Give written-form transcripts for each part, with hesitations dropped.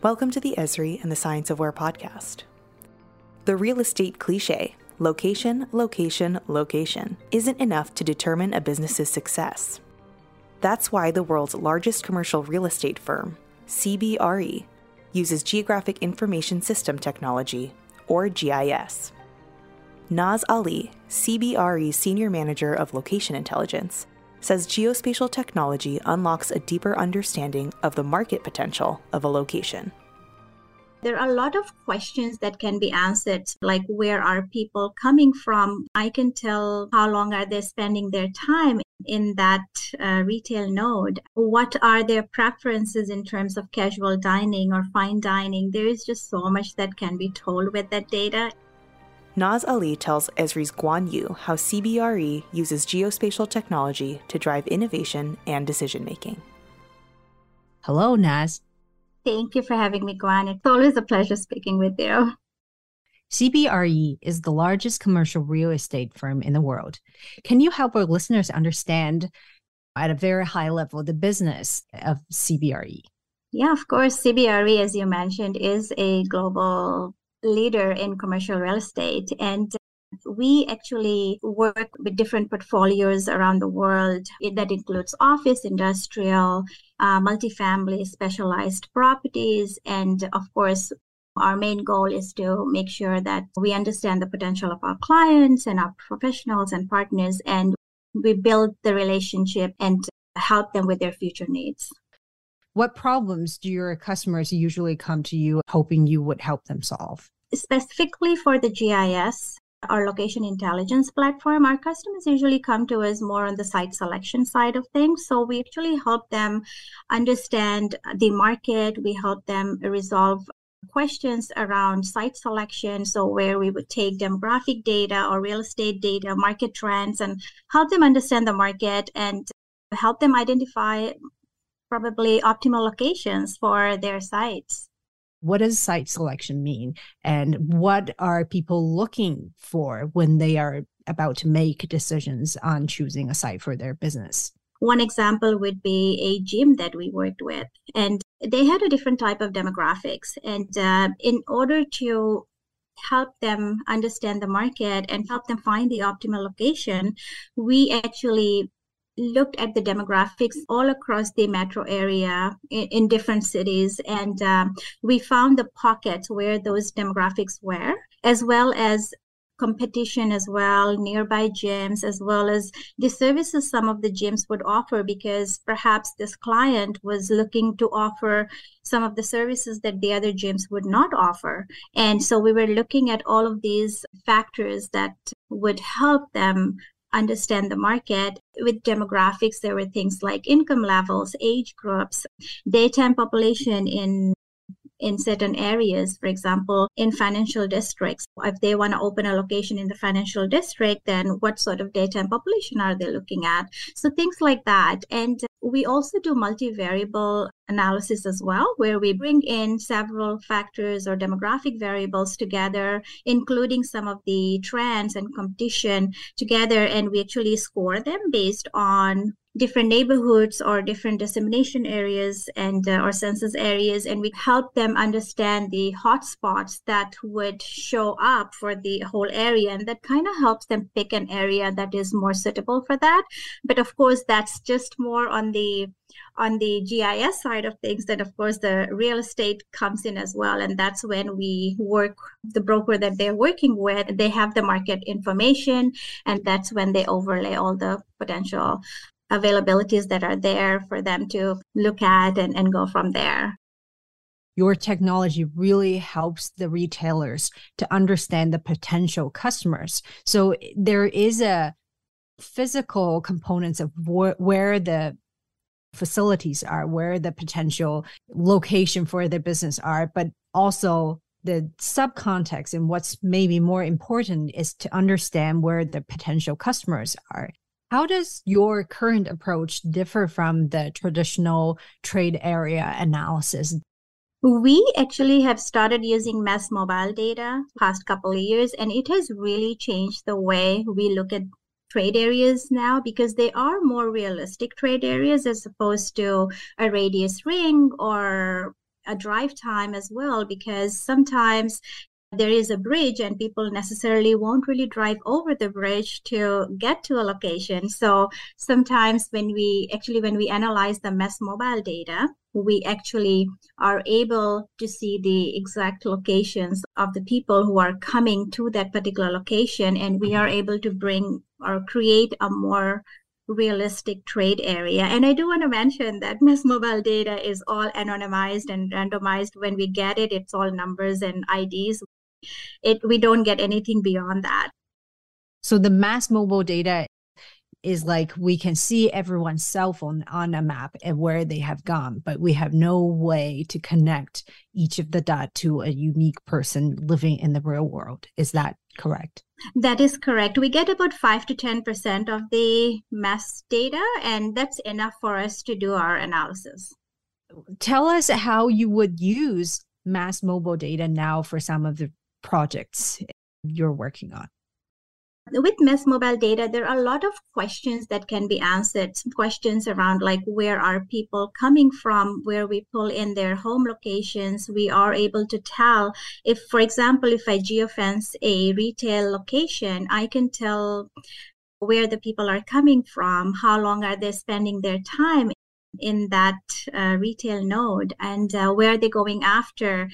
Welcome to the Esri and the Science of Where podcast. The real estate cliche, location, location, location, isn't enough to determine a business's success. That's why the world's largest commercial real estate firm, CBRE, uses Geographic Information System Technology, or GIS. Naz Ali, CBRE Senior Manager of Location Intelligence, says geospatial technology unlocks a deeper understanding of the market potential of a location. There are a lot of questions that can be answered, like where are people coming from? I can tell how long are they spending their time in that retail node. What are their preferences in terms of casual dining or fine dining? There is just so much that can be told with that data. Naz Ali tells Esri's Guan Yu how CBRE uses geospatial technology to drive innovation and decision-making. Hello, Naz. Thank you for having me, Guan. It's always a pleasure speaking with you. CBRE is the largest commercial real estate firm in the world. Can you help our listeners understand at a very high level the business of CBRE? Yeah, of course. CBRE, as you mentioned, is a global leader in commercial real estate, and we actually work with different portfolios around the world. That includes office, industrial, multifamily, specialized properties, and of course our main goal is to make sure that we understand the potential of our clients and our professionals and partners, and we build the relationship and help them with their future needs. What problems do your customers usually come to you hoping you would help them solve? Specifically for the GIS, our location intelligence platform, our customers usually come to us more on the site selection side of things. So we actually help them understand the market. We help them resolve questions around site selection. So where we would take demographic data or real estate data, market trends, and help them understand the market and help them identify probably optimal locations for their sites. What does site selection mean? And what are people looking for when they are about to make decisions on choosing a site for their business? One example would be a gym that we worked with, and they had a different type of demographics. And in order to help them understand the market and help them find the optimal location, we actually looked at the demographics all across the metro area in different cities. And we found the pockets where those demographics were, as well as competition as well, nearby gyms, as well as the services some of the gyms would offer, because perhaps this client was looking to offer some of the services that the other gyms would not offer. And so we were looking at all of these factors that would help them understand the market. With demographics, there were things like income levels, age groups, daytime population in certain areas. For example, in financial districts, if they want to open a location in the financial district, then what sort of daytime population are they looking at? So things like that. And we also do multivariable analysis as well, where we bring in several factors or demographic variables together, including some of the trends and competition together, and we actually score them based on different neighborhoods or different dissemination areas and or census areas, and we help them understand the hotspots that would show up for the whole area, and that kind of helps them pick an area that is more suitable for that. But of course, that's just more on the GIS side of things. That of course the real estate comes in as well, and that's when we work the broker that they're working with. They have the market information, and that's when they overlay all the potential availabilities that are there for them to look at and go from there. Your technology really helps the retailers to understand the potential customers. So there is a physical components of where the facilities are, where the potential location for their business are, but also the subcontext and what's maybe more important is to understand where the potential customers are. How does your current approach differ from the traditional trade area analysis? We actually have started using mass mobile data past couple of years, and it has really changed the way we look at trade areas now, because they are more realistic trade areas as opposed to a radius ring or a drive time as well, because sometimes there is a bridge and people necessarily won't really drive over the bridge to get to a location. So sometimes when we analyze the Mesh Mobile data, we actually are able to see the exact locations of the people who are coming to that particular location, and we are able to bring or create a more realistic trade area. And I do want to mention that Mesh Mobile data is all anonymized and randomized. When we get it, it's all numbers and IDs. We don't get anything beyond that. So the Mesh Mobile data is like we can see everyone's cell phone on a map and where they have gone, but we have no way to connect each of the dot to a unique person living in the real world. Is that correct? That is correct. We get about 5 to 10% of the Mesh data, and that's enough for us to do our analysis. Tell us how you would use Mesh Mobile data now for some of the projects you're working on. With Mesh Mobile data, there are a lot of questions that can be answered. Some questions around like where are people coming from, where we pull in their home locations. We are able to tell if, for example, if I geofence a retail location, I can tell where the people are coming from, how long are they spending their time in that retail node, and where are they going after,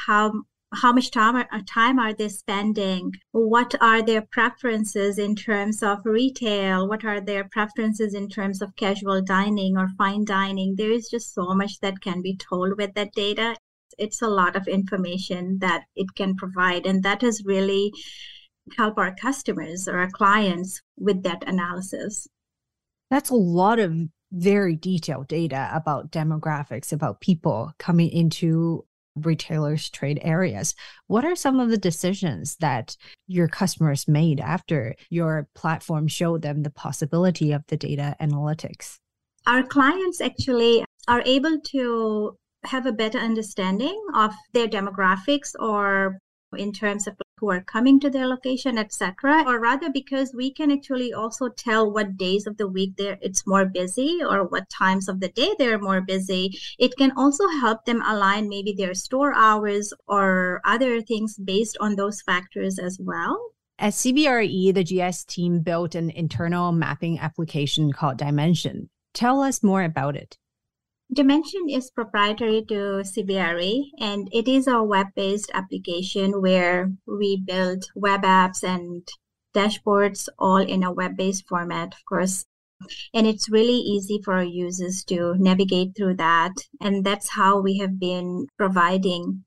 how much time are they spending? What are their preferences in terms of retail? What are their preferences in terms of casual dining or fine dining? There is just so much that can be told with that data. It's a lot of information that it can provide, and that has really helped our customers or our clients with that analysis. That's a lot of very detailed data about demographics, about people coming into retailers' trade areas. What are some of the decisions that your customers made after your platform showed them the possibility of the data analytics? Our clients actually are able to have a better understanding of their demographics, or in terms of who are coming to their location, etc. Or rather, because we can actually also tell what days of the week it's more busy, or what times of the day they're more busy. It can also help them align maybe their store hours or other things based on those factors as well. At CBRE, the GS team built an internal mapping application called Dimension. Tell us more about it. Dimension is proprietary to CBRE, and it is a web-based application where we build web apps and dashboards all in a web-based format, of course. And it's really easy for our users to navigate through that. And that's how we have been providing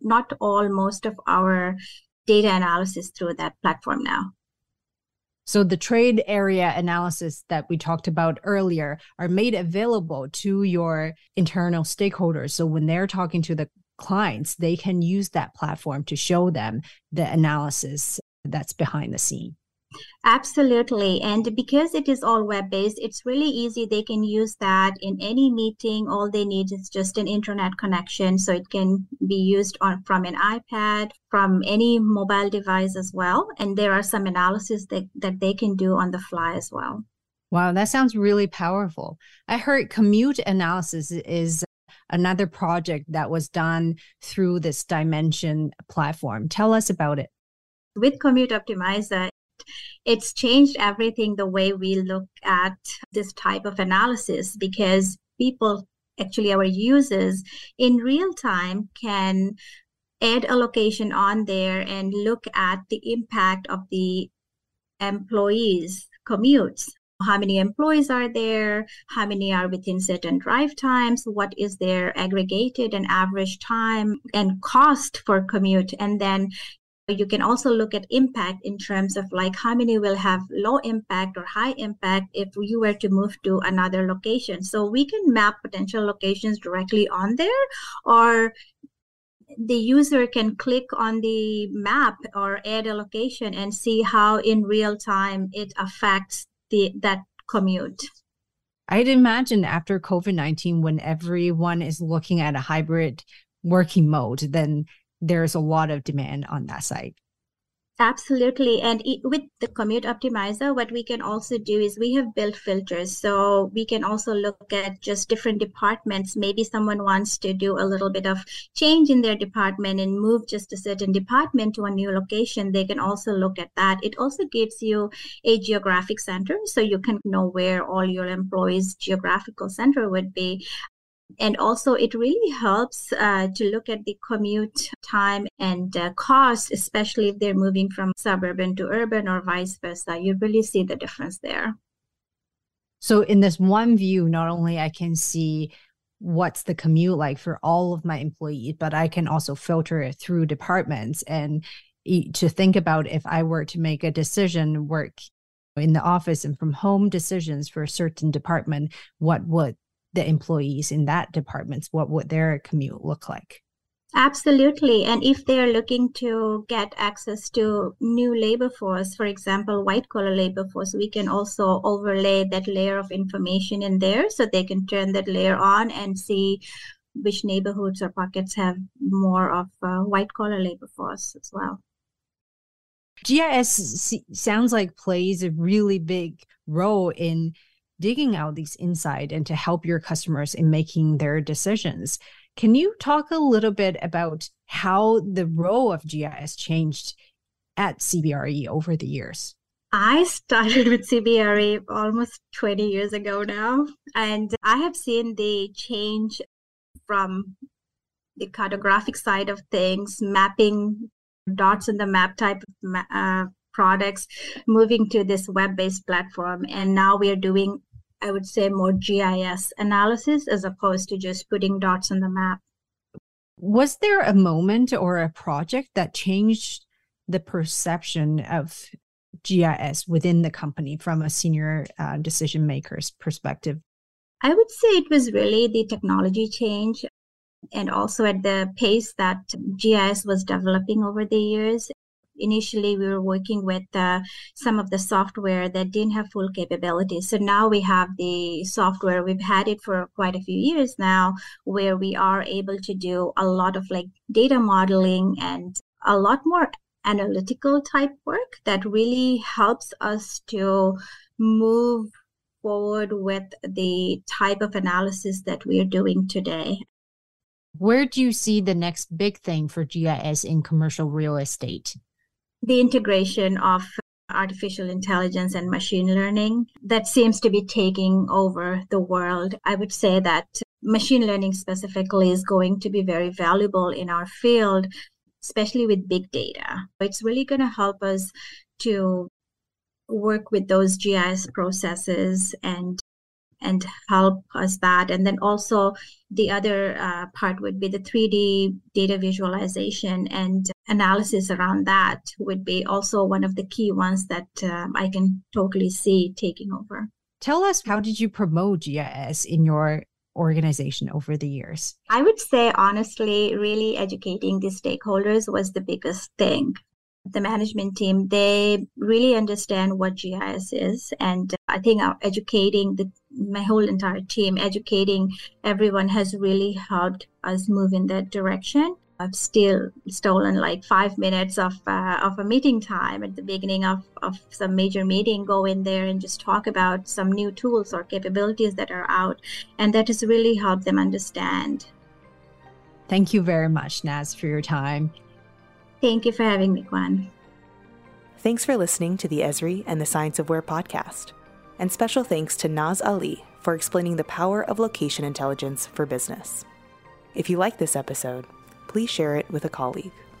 most of our data analysis through that platform now. So the trade area analysis that we talked about earlier are made available to your internal stakeholders. So when they're talking to the clients, they can use that platform to show them the analysis that's behind the scene. Absolutely. And because it is all web-based, it's really easy. They can use that in any meeting. All they need is just an internet connection. So it can be used from an iPad, from any mobile device as well. And there are some analysis that they can do on the fly as well. Wow, that sounds really powerful. I heard commute analysis is another project that was done through this Dimension platform. Tell us about it. With Commute Optimizer, it's changed everything, the way we look at this type of analysis, because people, actually our users, in real time can add a location on there and look at the impact of the employees' commutes. How many employees are there? How many are within certain drive times? What is their aggregated and average time and cost for commute? And then you can also look at impact in terms of like how many will have low impact or high impact if you were to move to another location. So we can map potential locations directly on there, or the user can click on the map or add a location and see how in real time it affects that commute. I'd imagine after COVID-19, when everyone is looking at a hybrid working mode, then there's a lot of demand on that side. Absolutely. And with the Commute Optimizer, what we can also do is we have built filters. So we can also look at just different departments. Maybe someone wants to do a little bit of change in their department and move just a certain department to a new location. They can also look at that. It also gives you a geographic center, so you can know where all your employees' geographical center would be. And also, it really helps to look at the commute time and cost, especially if they're moving from suburban to urban or vice versa. You really see the difference there. So in this one view, not only I can see what's the commute like for all of my employees, but I can also filter it through departments and to think about if I were to make a decision, work in the office and from home decisions for a certain department, what would the employees in that department, what would their commute look like? Absolutely. And if they're looking to get access to new labor force, for example, white collar labor force, we can also overlay that layer of information in there so they can turn that layer on and see which neighborhoods or pockets have more of white collar labor force as well. GIS sounds like plays a really big role in digging out these insights and to help your customers in making their decisions. Can you talk a little bit about how the role of GIS changed at CBRE over the years? I started with CBRE almost 20 years ago now, and I have seen the change from the cartographic side of things, mapping dots on the map type of products, moving to this web-based platform. And now we are doing, I would say, more GIS analysis as opposed to just putting dots on the map. Was there a moment or a project that changed the perception of GIS within the company from a senior decision maker's perspective? I would say it was really the technology change and also at the pace that GIS was developing over the years. Initially, we were working with some of the software that didn't have full capabilities. So now we have the software. We've had it for quite a few years now, where we are able to do a lot of like data modeling and a lot more analytical type work that really helps us to move forward with the type of analysis that we are doing today. Where do you see the next big thing for GIS in commercial real estate? The integration of artificial intelligence and machine learning that seems to be taking over the world. I would say that machine learning specifically is going to be very valuable in our field, especially with big data. It's really going to help us to work with those GIS processes and help us that. And then also the other part would be the 3D data visualization and analysis around that would be also one of the key ones that I can totally see taking over. Tell us, how did you promote GIS in your organization over the years? I would say, honestly, really educating the stakeholders was the biggest thing. The management team, they really understand what GIS is. And I think educating my whole entire team, educating everyone has really helped us move in that direction. I've still stolen like 5 minutes of a meeting time at the beginning of some major meeting, go in there and just talk about some new tools or capabilities that are out. And that has really helped them understand. Thank you very much, Naz, for your time. Thank you for having me, Gwen. Thanks for listening to the Esri and the Science of Where podcast. And special thanks to Naz Ali for explaining the power of location intelligence for business. If you like this episode, please share it with a colleague.